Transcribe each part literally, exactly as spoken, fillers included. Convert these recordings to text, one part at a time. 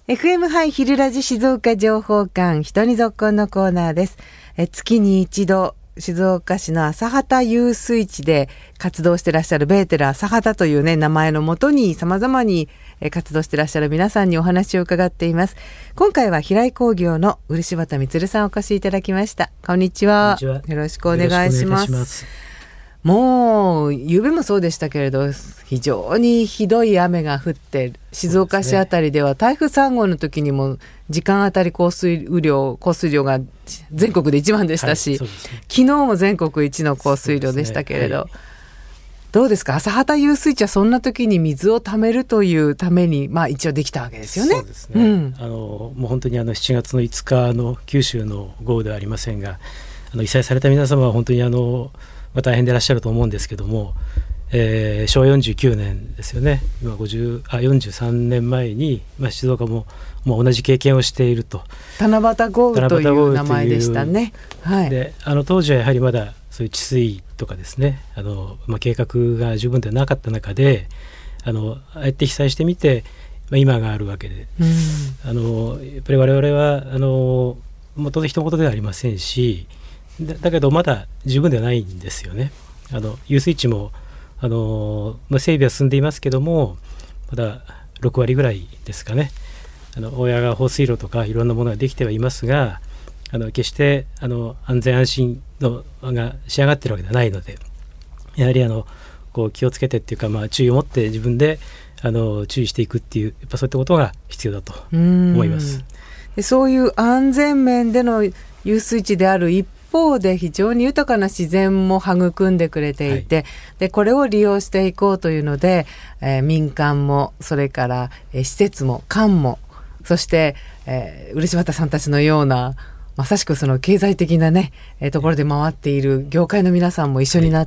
エフエム ハイ昼ラジ静岡情報館人にぞっこんのコーナーです。え月に一度静岡市の朝畑遊水地で活動してらっしゃるベーテル朝畑というね名前のもとに様々に活動してらっしゃる皆さんにお話を伺っています。今回は平井工業の漆畑充さんお越しいただきました。こんにちは。よろしくお願いします。もう夕べもそうでしたけれど非常にひどい雨が降って静岡市あたりでは台風さん号の時にも時間あたり降水雨量降水量が全国で一番でしたし、はい、ね、昨日も全国一の降水量でしたけれど、ね、はい、どうですか、朝畑遊水地はそんな時に水をためるというために、まあ、一応できたわけですよね。 そうですね、うん、あのもう本当にあのしちがつのいつかの九州の豪雨ではありませんが、あの被災された皆様は本当にあのまあ、大変でいらっしゃると思うんですけども、えー、しょわよんじゅうきゅうねんですよね。今ごじゅうあよんじゅうさんねんまえに、まあ、静岡ももう同じ経験をしていると。 七夕豪雨という名前でしたね。はい、 であの当時はやはりまだそういう治水とかですね、あの、まあ、計画が十分ではなかった中で、あのああやって被災してみて、まあ、今があるわけで、うん、あのやっぱり我々はあのもう当然一言ではありませんし、だ, だけどまだ十分ではないんですよね。あの遊水地もあの、まあ、整備は進んでいますけども、まだろくわりぐらいですかね。あの大谷川放水路とかいろんなものができてはいますが、あの決してあの安全安心のが仕上がっているわけではないので、やはりあのこう気をつけてっていうか、まあ、注意を持って自分であの注意していくっていう、やっぱそういったことが必要だと思います。 でそういう安全面での遊水地である一一方で非常に豊かな自然も育んでくれていて、はい、でこれを利用していこうというので、えー、民間もそれから、えー、施設も官もそして、えー、漆畑さんたちのようなまさしくその経済的なね、えー、ところで回っている業界の皆さんも一緒になって、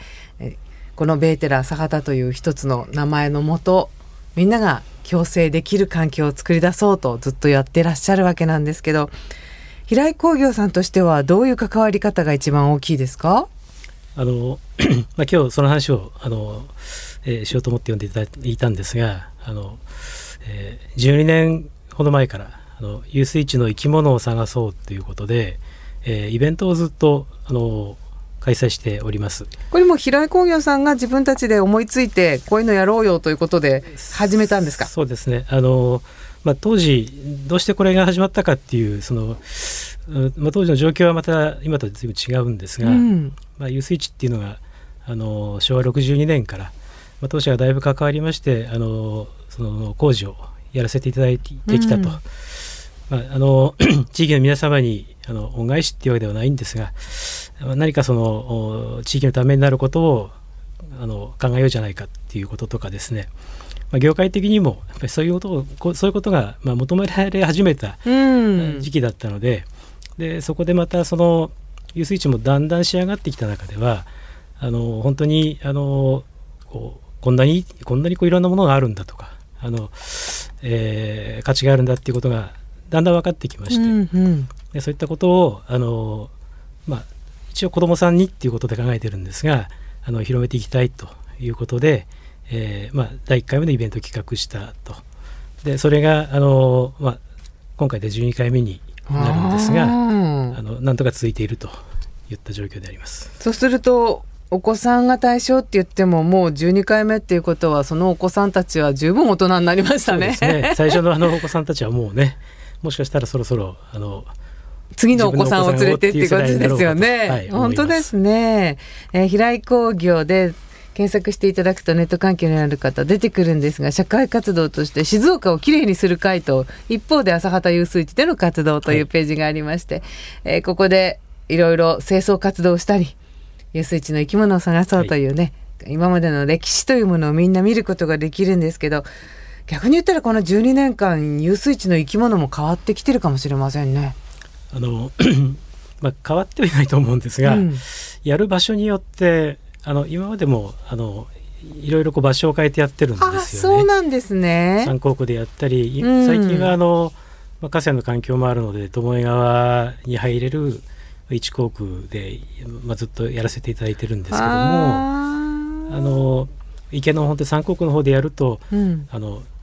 はい、このベーテル朝畑という一つの名前のもとみんなが共生できる環境を作り出そうとずっとやってらっしゃるわけなんですけど、平井工業さんとしてはどういう関わり方が一番大きいですか？ あの、まあ、今日その話をあの、えー、しようと思って読んでいただいたんですが、あの、えー、じゅうにねんほど前からあの遊水地の生き物を探そうということで、えー、イベントをずっとあの開催しております。 これも平井工業さんが自分たちで思いついてこういうのやろうよということで始めたんですか？ そうですね。あのまあ、当時どうしてこれが始まったかっていうその、まあ、当時の状況はまた今と随分違うんですが、うん、まあ、遊水地っていうのがあのしょわろくじゅうにねんから、まあ、当社がだいぶ関わりましてあのその工事をやらせていただいてきたと、うん、まあ、あの地域の皆様にあの恩返しっていうわけではないんですが、何かその地域のためになることをあの考えようじゃないかっていうこととかですね、まあ、業界的にもやっぱりそういうことをそういうことがまあ求められ始めた時期だったので、うん、でそこでまたその遊水地もだんだん仕上がってきた中ではあの本当にあのこうこんなにこんなにこういろんなものがあるんだとかあの、えー、価値があるんだっていうことがだんだん分かってきまして、うんうん、でそういったことをあの、まあ、一応子どもさんにっていうことで考えてるんですが、あの広めていきたいということで、えーまあ、だいいっかいめのイベントを企画したと。でそれがあの、まあ、今回でじゅうにかいめになるんですが、あのなんとか続いているといった状況であります。 そうするとお子さんが対象って言ってももうじゅうにかいめっていうことはそのお子さんたちは十分大人になりましたね。 そうですね。最初のあのお子さんたちはもうねもしかしたらそろそろあの次のお子さんを連れてっていう感じですよね。はい、本当ですね。えー、平井工業で検索していただくとネット関係にある方出てくるんですが、社会活動として静岡をきれいにする会と一方で朝畑遊水地での活動というページがありまして、はい、えー、ここでいろいろ清掃活動をしたり遊水地の生き物を探そうというね、はい、今までの歴史というものをみんな見ることができるんですけど、逆に言ったらこのじゅうにねんかん遊水地の生き物も変わってきてるかもしれませんね。 あのまあ、変わってはいないと思うんですが、うん、やる場所によってあの今までもあのいろいろこう場所を変えてやってるんですよね。あ、 そうなんですね。 三港区でやったり、うん、最近はあの、まあ、河川の環境もあるので巴川に入れる一港区で、まあ、ずっとやらせていただいてるんですけども、ああの池の本当三港区の方でやると、うん、あの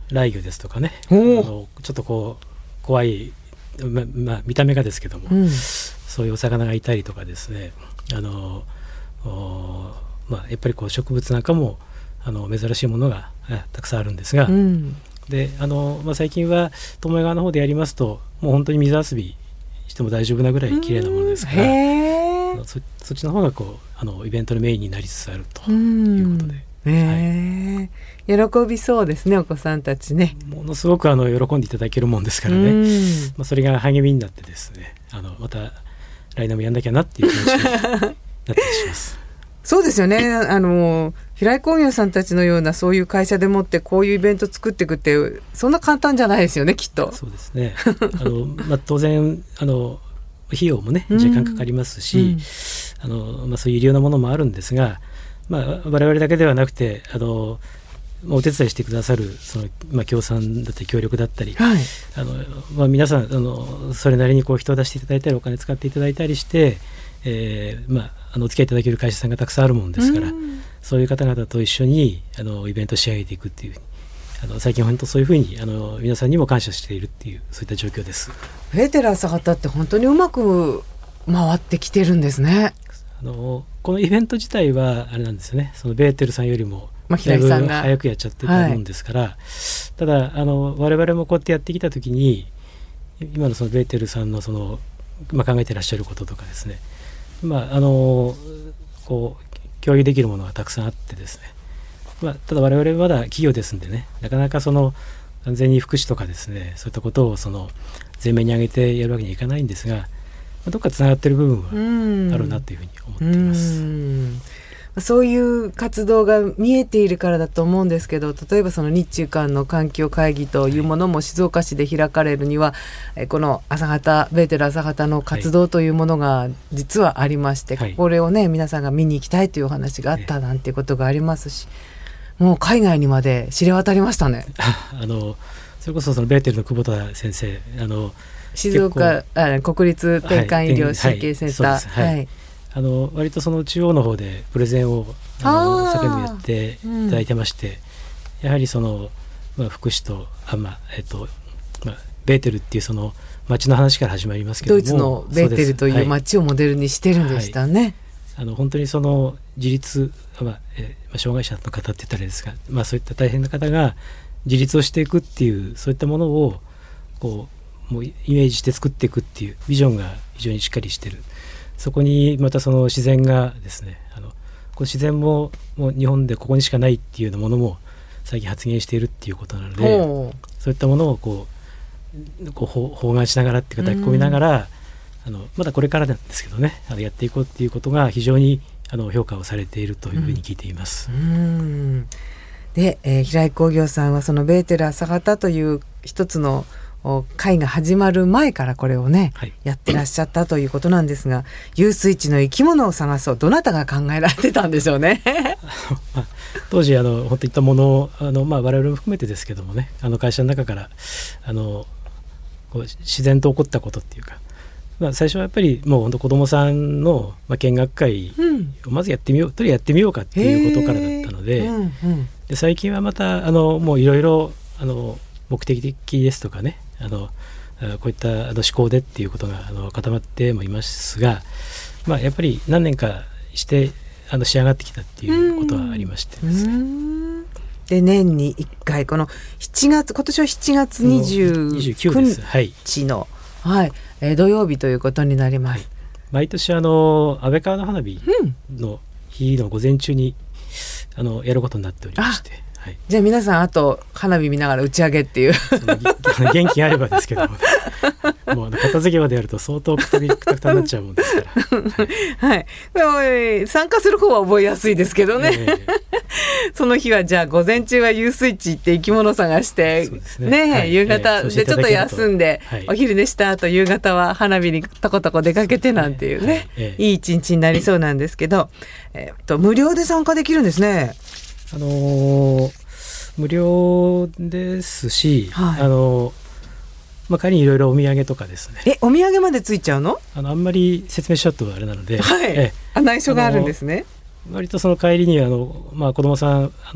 雷魚ですとかね、あのちょっとこう怖い、ままあ、見た目がですけども、うん、そういうお魚がいたりとかですね、あの、まあ、やっぱりこう植物なんかもあの珍しいものがたくさんあるんですが、うん、であの、まあ、最近は友江川の方でやりますともう本当に水遊びしても大丈夫なぐらい綺麗なものですから、うん、そ, そっちの方がこうあのイベントのメインになりつつあるということで、 えーはい、喜びそうですね、お子さんたちね。ものすごくあの喜んでいただけるもんですからね、まあ、それが励みになってですね、あのまた来年もやんなきゃなっていう気持ちになったりしますそうですよね、あの平井工業さんたちのようなそういう会社でもってこういうイベント作っていくってそんな簡単じゃないですよね、きっと。 そうですねあの、まあ、当然あの費用もね時間かかりますし、うんあのまあ、そういう医療なものもあるんですが、まあ、我々だけではなくてあのお手伝いしてくださるその、まあ、協賛だったり協力だったり、はいあのまあ、皆さんあのそれなりにこう人を出していただいたりお金使っていただいたりして、えーまあ、あのお付き合いいただける会社さんがたくさんあるもんですから、うん、そういう方々と一緒にあのイベントを仕上げていくっていうふうにあの最近本当そういうふうにあの皆さんにも感謝しているっていうそういった状況です。 ベーテル朝方って本当にうまく回ってきてるんですね。 あのこのイベント自体はあれなんですよね、そのベーテルさんよりもだいぶ早くやっちゃってたもんですから、はい、ただあの我々もこうやってやってきた時に今のそのベーテルさんのその、まあ、考えてらっしゃることとかですね、まああのこう共有できるものがたくさんあってですね、まあ、ただ我々はまだ企業ですんでね、なかなかその完全に福祉とかですねそういったことをその前面に上げてやるわけにはいかないんですが、まあ、どっかつながっている部分はあるなというふうに思っています。 うんそういう活動が見えているからだと思うんですけど、例えばその日中間の環境会議というものも静岡市で開かれるには、はい、この朝方ベーテル朝方の活動というものが実はありまして、はい、これをね皆さんが見に行きたいというお話があったなんていうことがありますし、もう海外にまで知れ渡りましたねあのそれこそそのベーテルの久保田先生、あの静岡あ国立転換医療神経センター、はいはい、 あの割とその中央の方でプレゼンをあの昨年もやっていただいてまして、うん、やはりその、まあ、福祉とあ、まあえっとまあ、ベーテルっていうその町の話から始まりますけども、 ドイツのベーテルという町をモデルにしてるんでしたね、はいはい、 あの本当にその自立、まあえーまあ、障害者の方って言ったらあれですが、まあ、そういった大変な方が自立をしていくっていうそういったものをこうもうイメージして作っていくっていうビジョンが非常にしっかりしてる。そこにまたその自然がですね、あのこう自然ももう日本でここにしかないっていうようなものも最近発現しているっていうことなので、そういったものをこうこう包含しながらっていうか抱き込みながら、あのまだこれからなんですけどね、あのやっていこうっていうことが非常にあの評価をされているというふうに聞いています。 うんうんで、えー、平井工業さんはそのベーテル朝方という一つの会が始まる前からこれをね、はい、やってらっしゃったということなんですが、遊水地の生き物を探そう、どなたが考えられてたんでしょうねまあ、当時あの本当にいったものをあの、まあ、我々も含めてですけどもね、あの会社の中からあのこう自然と起こったことっていうか、まあ、最初はやっぱりもう本当子どもさんの、まあ、見学会をまずやってみよう、うん、とりあえずやってみようかっていうことからだったので、うんうん、で最近はまたあのもういろいろあの目的的ですとかね、あのこういったあの思考でっていうことがあの固まってもいますが、まあ、やっぱり何年かしてあの仕上がってきたっていうことはありましてですね。うーんで年にいっかいこのしちがつ、今年はしちがつにじゅうくにちの、はいはいえー、土曜日ということになります、はい、 毎年あの安倍川の花火の日の午前中に、うん、あのやることになっておりまして、はい、 じゃあ皆さんあと花火見ながら打ち上げっていう元気あればですけども、ね、もうあの片付けまでやると相当くたくたくたになっちゃうもんですからはい、はい、参加する方は覚えやすいですけどね、えー、その日はじゃあ午前中は遊水地行って生き物探してね、ね、はい、夕方でちょっと休んで、はい、お昼寝した後夕方は花火にとことこ出かけてなんていうね、はいえー、いい一日になりそうなんですけど、えー、っと無料で参加できるんですね。 あのー、無料ですし、はい、あのーまあ、仮にいろいろお土産とかですね。 え、お土産までついちゃうの？ あのあんまり説明しちゃうとあれなので、 はい、えあ内緒があるんですね。 割とその帰りにあの、まあ、子どもさんあの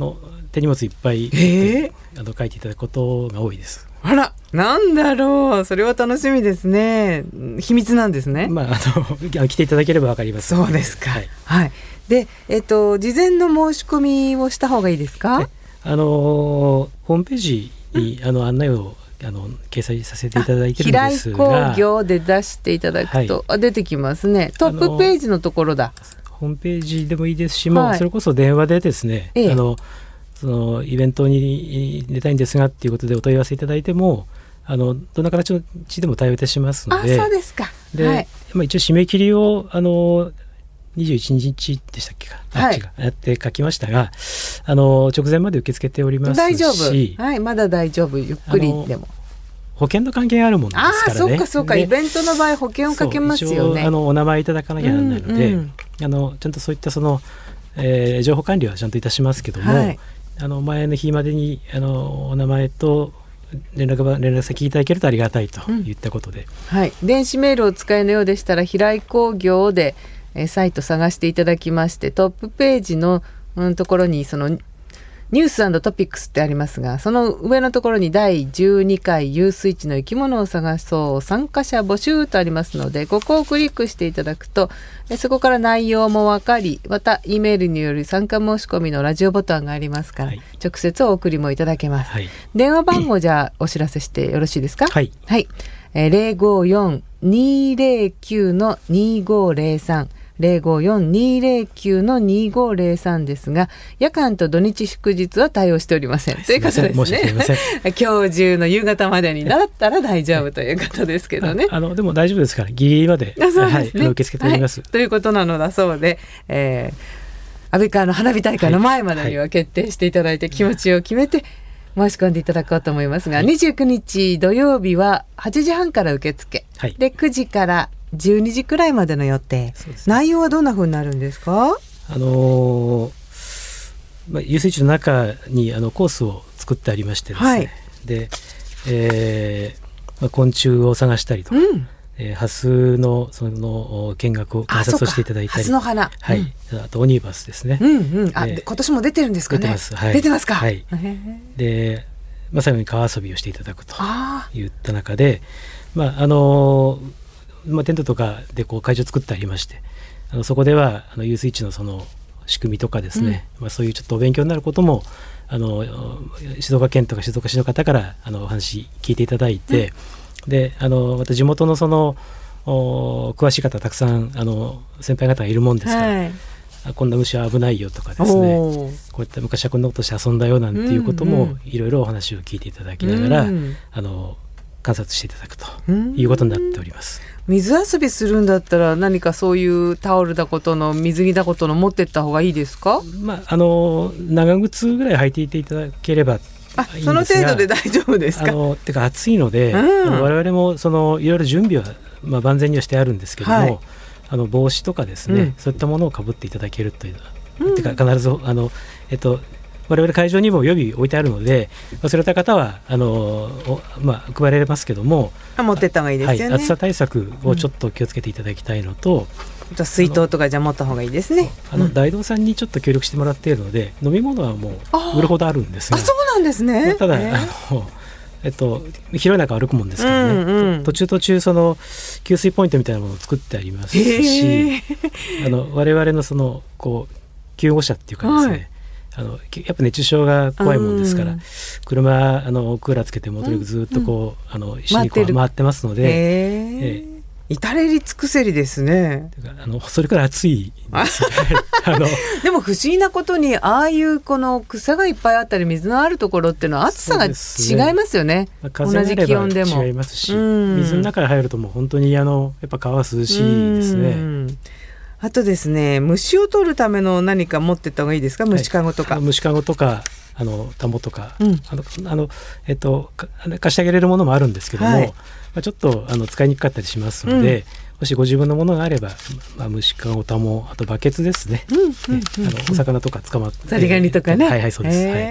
手荷物いっぱい、 えー、 あの書いていただくことが多いです。 あら、なんだろう、それは楽しみですね。秘密なんですね。 まあ、あの来ていただければわかります。 そうですか。 はい。 はい、で、えっと、事前の申し込みをした方がいいですか？ あのホームページに、うん、あの案内をあの掲載させていただいてるんですが、 平井工業で出していただくと、はい、あ、出てきますね。トップページのところだ。 ホームページでもいいですし、はい、もうそれこそ電話でですね、ええ、あのそのイベントに出たいんですがっていうことでお問い合わせいただいても、あのどんな形の地でも対応いたしますので。 あ、そうですか。 で、はい、まあ、一応締め切りをあのにじゅういちにちでしたっけか、 はい、 違うやって書きましたが、あの直前まで受け付けておりますし、 大丈夫、はい、まだ大丈夫、ゆっくりでも。 保険の関係があるものですからね。あ、 そうかそうか、イベントの場合保険をかけますよね。 あのお名前いただかなきゃならないので、うんうん、あのちゃんとそういったその、えー、情報管理はちゃんといたしますけども、はい、あの前の日までにあのお名前と連絡連絡先いただけるとありがたいといったことで、 うん、はい、電子メールをお使いのようでしたら平井工業でえサイト探していただきまして、トップページの、うん、ところにそのニュース&トピックスってありますが、その上のところにだいじゅうにかい遊水地の生き物を探そう参加者募集とありますので、ここをクリックしていただくとえそこから内容も分かり、また E メールによる参加申し込みのラジオボタンがありますから、はい、直接お送りもいただけます、はい、電話番号じゃあお知らせしてよろしいですか？はい、はい、えー、ゼロごよん にーゼロきゅう のにごゼロさんゼロごよん にーゼロきゅう のにごゼロさんですが、夜間と土日祝日は対応しておりません、はい、ということですね。申し訳ありません。今日中の夕方までになったら大丈夫ということですけどね。 ああのでも大丈夫ですから、ギリギリまで、 あ、そうですね、 はい、受け付けております、 はい、ということなのだそうで、えー、安倍川の花火大会の前までには決定していただいて、気持ちを決めて申し込んでいただこうと思いますが、はい、にじゅうくにち土曜日ははちじはんから受付、はい、でくじからじゅうにじくらいまでの予定、そうですね、内容はどんな風になるんですか？ あのーまあ、遊水地の中にあのコースを作ってありましてですね、はい、で、えーまあ、昆虫を探したりとか、うん、えー、ハスのその見学を観察をしていただいたり、 ハスの花、 はい、うん、あとオニバスですね、 うんうん、あ、で今年も出てるんですかね？ 出てます、はい、 出てますか、 はい、で、まあ、最後に川遊びをしていただくといった中で、まああのーまあ、テントとかでこう会場を作ってありまして、あのそこではあの遊水地のその仕組みとかですね、うん、まあ、そういうちょっとお勉強になることもあの静岡県とか静岡市の方からあのお話聞いていただいて、うん、であのまた地元のその詳しい方たくさんあの先輩方がいるもんですから、はい、こんな虫は危ないよとかですね、こういった昔はこんなことして遊んだよなんていうこともいろいろお話を聞いていただきながら、うんうん、あの観察していただくということになっております。 水遊びするんだったら何かそういうタオルだことの水着だことの持ってった方がいいですか？ まあ、あの長靴ぐらい履いていていただければいいんですが、あ、 その程度で大丈夫ですか？ あのてか暑いので、うん、あの我々もそのいろいろ準備は、まあ、万全にはしてあるんですけども、はい、あの帽子とかですね、うん、そういったものをかぶっていただけるというのは、うん、てか必ずあの、えっと我々会場にも予備置いてあるので、忘れた方はあの、まあ、配られますけども、 持ってった方がいいですよね、 はい、暑さ対策をちょっと気をつけていただきたいのと、 うん、水筒とかじゃ持った方がいいですね。 あの、うん、大道さんにちょっと協力してもらっているので、飲み物はもう売るほどあるんですが、 あ、そうなんですね、 まあ、ただ、えー、あのえっと、広い中歩くもんですからね、うんうん、途中途中その給水ポイントみたいなものを作ってありますし、あの我々のそのこう救護車っていうかですね、はい、あのやっぱ熱中症が怖いもんですから、うん、車あのクーラーつけてもとにかくずっとこう、うんうん、あの一緒にこう回ってますので、えー、至れり尽くせりですね。 あのそれから暑いですあのでも不思議なことにああいうこの草がいっぱいあったり水のあるところっていうのは暑さが違いますよね。 まあ、風があれば同じ気温でも違いますし、水の中に入るともう本当にあのやっぱ川は涼しいですね。 あとですね、虫を取るための何か持ってった方がいいですか？虫かごとか、 はい、虫かごとかあの田んぼとか、うん、あのあの、えっと、貸してあげれるものもあるんですけども、はい、まあ、ちょっとあの使いにくかったりしますので、うん、もしご自分のものがあれば、まあ、虫かご、田んぼ、あとバケツですね、うんうんうんうん、あのお魚とか捕まってザリガニとかね、 はいはい、そうです、はい、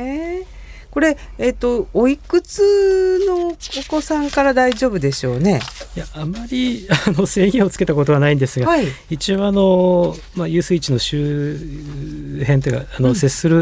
これ、えーと、おいくつのお子さんから大丈夫でしょうね？ いや、あまりあの制限をつけたことはないんですが、はい、一応あの、まあ、遊水地の周辺というかあの、うん、接する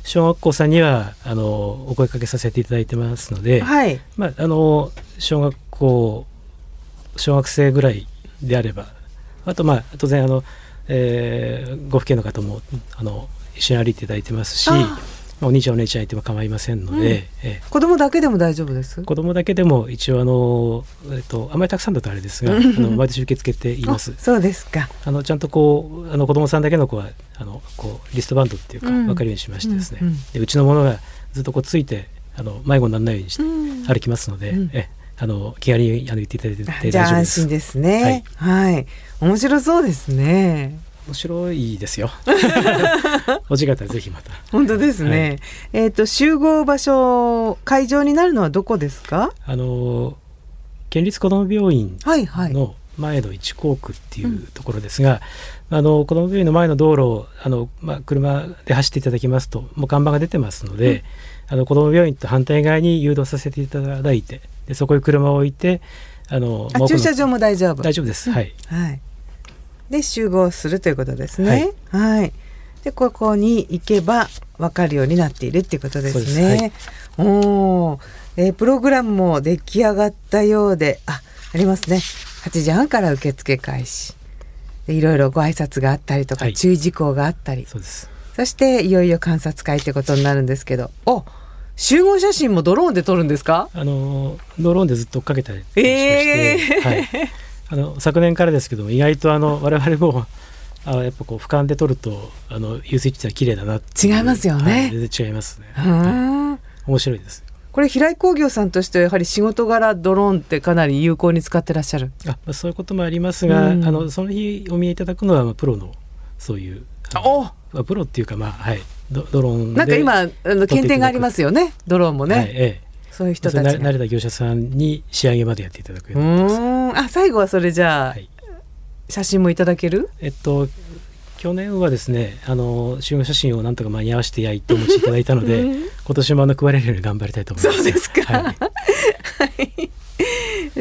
小学校さんにはあのお声かけさせていただいてますので、 はい、 まあ、あの小学校小学生ぐらいであれば、あとまあ当然あの、えー、ご父兄の方もあの一緒に歩いていただいてますし、お兄ちゃんお姉ちゃんいても構いませんので、うん、 え子供だけでも大丈夫です？ 子供だけでも一応あの、えっと、あまりたくさんだとあれですがあの毎年受け付けています。 そうですか。 あのちゃんとこうあの子供さんだけの子はあのこうリストバンドっていうか、うん、分かるようにしましてですね、うんうん、でうちのものがずっとこうついてあの迷子にならないようにして歩きますので、うん、えあの気軽にあの言っていただいて大丈夫です。 じゃあ安心ですね。はい、はい、面白そうですね。 面白いですよ。お時間はぜひまた。 本当ですね。はい、えっと集合場所会場になるのはどこですか？ あの県立子ども病院の前の一校区っていうところですが、はいはい、あの子ども病院の前の道路をあの、まあ、車で走っていただきますともう看板が出てますので、うん、あの子ども病院と反対側に誘導させていただいて、でそこに車を置いてあのあ駐車場も大丈夫？ 大丈夫です。はい、 はい、で集合するということですね。はい、はい、でここに行けば分かるようになっているっていうことですね。はい、おー、えー、プログラムも出来上がったようで、あ、ありますね。はちじはんから受付開始でいろいろご挨拶があったりとか、はい、注意事項があったり、 そうです。 そしていよいよ観察会ということになるんですけど、お集合写真もドローンで撮るんですか？ あのドローンでずっと追っかけたりしまして、えーはい、あの昨年からですけども意外とあの我々もあやっぱこう俯瞰で撮るとあの遊水地って綺麗だなっていう。 違いますよね。 はい、全然違いますね。はい、面白いです。 これ平井工業さんとしてはやはり仕事柄ドローンってかなり有効に使ってらっしゃる？ あ、まあ、そういうこともありますが、うん、あのその日お見えいただくのは、まあ、プロのそういうお、 まあ、プロっていうか、まあはい、ド, ドローンでなんか今あの検定がありますよね、ドローンもね。はい、ええ、そういう人たちが慣れた業者さんに仕上げまでやっていただくようになってます。 うーん、あ、最後はそれじゃあ、はい、写真もいただける？ えっと去年はですねあの集合写真をなんとか間に合わせて焼いてお持ちいただいたので、うん、今年もあの配れるように頑張りたいと思います。 そうですか。はいはい、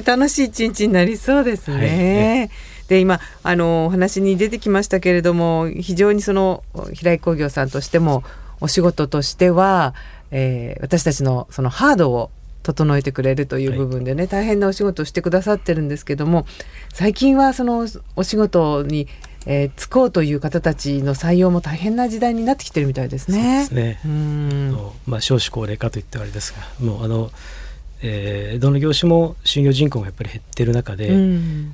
楽しい一日になりそうですね。はいね、で今あのお話に出てきましたけれども、非常にその平井工業さんとしてもお仕事としては、えー、私たちのそのハードを整えてくれるという部分でね、はい、大変なお仕事をしてくださってるんですけども、最近はそのお仕事に、えー、就こうという方たちの採用も大変な時代になってきてるみたいですね。 そうですね。うん、まあ、少子高齢化といってあれですが、もうあの、えー、どの業種も就業人口がやっぱり減ってる中で、うん、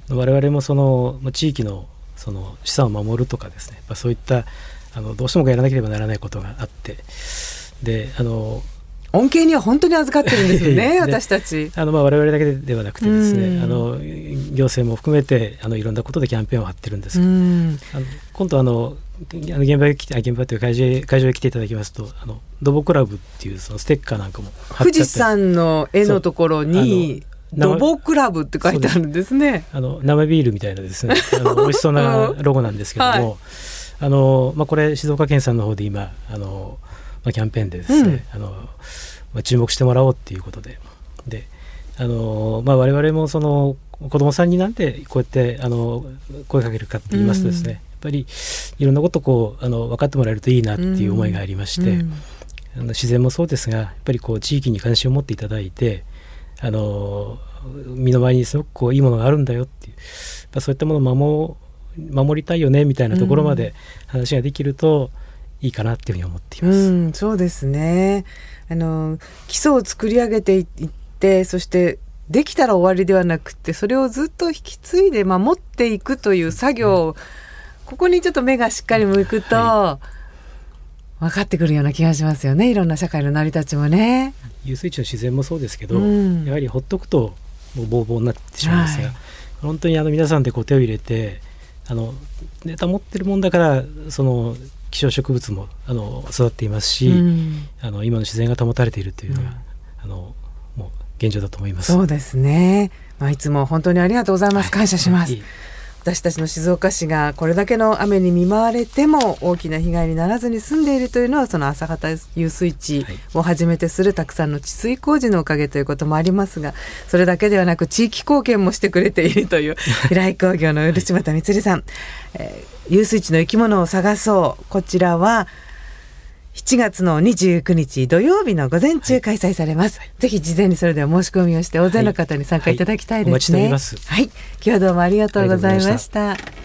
我々もその地域のその資産を守るとかですね、やっぱそういったあのどうしてもやらなければならないことがあって、であの恩恵には本当に預かってるんですよね私たち。 あの、まあ、我々だけではなくてですね、あの行政も含めてあのいろんなことでキャンペーンを張ってるんですが、あの今度あの現場に来て現場という会場へ会場へ来ていただきますと、あの土木クラブっていうそのステッカーなんかも貼ってあって、 富士山の絵のところに土木クラブって書いてあるんですね。 あの生ビールみたいなですねあの美味しそうなロゴなんですけども、はい、あのまあ、これ静岡県さんの方で今あのまあ、キャンペーンでですね、うん、あのまあ、注目してもらおうっていうことで、であの、まあ、我々もその子どもさんになんでこうやってあの声かけるかって言いますとですね、うん、やっぱりいろんなことをこうあの分かってもらえるといいなっていう思いがありまして、うん、あの自然もそうですがやっぱりこう地域に関心を持っていただいて、あの身の回りにすごくこういいものがあるんだよっていう、そういったものを守、守りたいよねみたいなところまで話ができると、うんいいかなっていうふうに思っています。 うん、そうですね。あの基礎を作り上げていって、そしてできたら終わりではなくて、それをずっと引き継いで守っていくという作業、うん、ここにちょっと目がしっかり向くと、はい、分かってくるような気がしますよね。いろんな社会の成り立ちもね。 遊水地の自然もそうですけど、うん、やはりほっとくともうボーボーになってしまいますが、はい、本当にあの皆さんでこう手を入れてあのネタ持ってるもんだからその希少植物もあの育っていますし、うん、あの今の自然が保たれているというのが、うん、あのもう現状だと思います。 そうですね、まあ、いつも本当にありがとうございます、はい、感謝します、はい、私たちの静岡市がこれだけの雨に見舞われても大きな被害にならずに済んでいるというのは、その朝方遊水地をはじめとするたくさんの治水工事のおかげということもありますが、それだけではなく地域貢献もしてくれているという平井工業の漆畑充さん、はい、えー遊水地の生き物を探そう、こちらはしちがつのにじゅうくにち土曜日の午前中開催されます、はい、ぜひ事前にそれでは申し込みをして大勢の方に参加いただきたいですね。 はいはい、お待ちしております。 はい、今日はどうもありがとうございました。